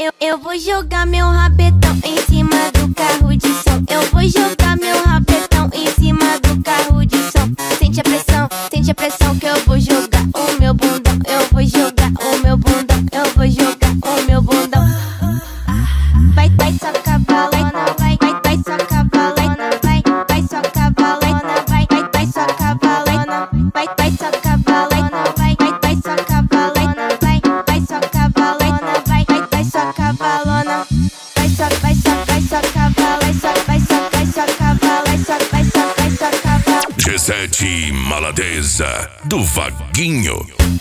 Eu vou jogar meu rabetão em cima do carro de som. Eu vou jogar meu rabetão em cima do carro de som. Sente a pressão que eu vou jogar o meu bundão. Eu vou jogar o meu bundão. Eu vou jogar o meu bundão. Vai só cavalona, vai só cavalona, vai só cavalona, vai só cavalona, vai só cavalona, vai só cavalona, vai só cavalona, vai só cavalona, vai só cavala, vai só cavala. G7 Maladeza do Vaguinho.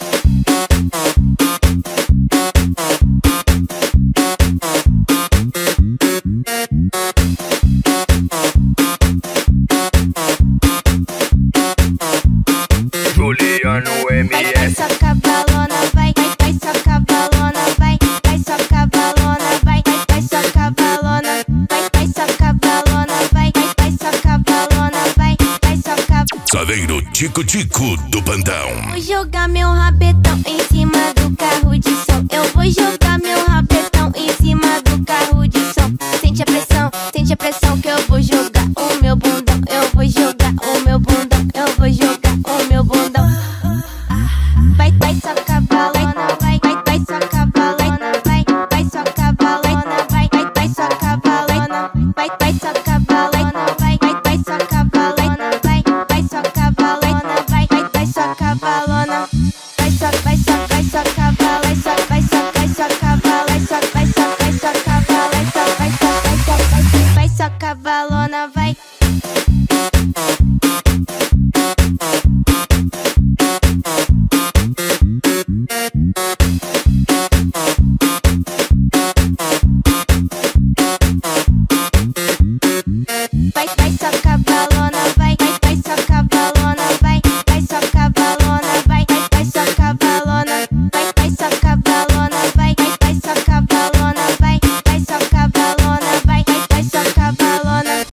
Juliano MS. Vai só cavalona, vai só cavalona, vai só cavalona, vai só cavalona, vai só cavalona, vai só cavalona, vai só cavalona. Saveiro Tico-Tico do Bandão. Vou jogar meu rabetão em cima do carro de som. Eu vou jogar meu rabetão em cima do carro de som. Sente a pressão que eu vou jogar o meu bundão. Eu vou jogar o meu bundão. Eu vou jogar o meu bundão. Vai só cavalona, vai só cavalona, vai só cavalona, vai só cavalona, vai só cavalona, vai só cavalona, vai só cavalona, vai só cavalona, vai só cavala, vai só cavala, vai só cavalona, vai. Vai só cavalona.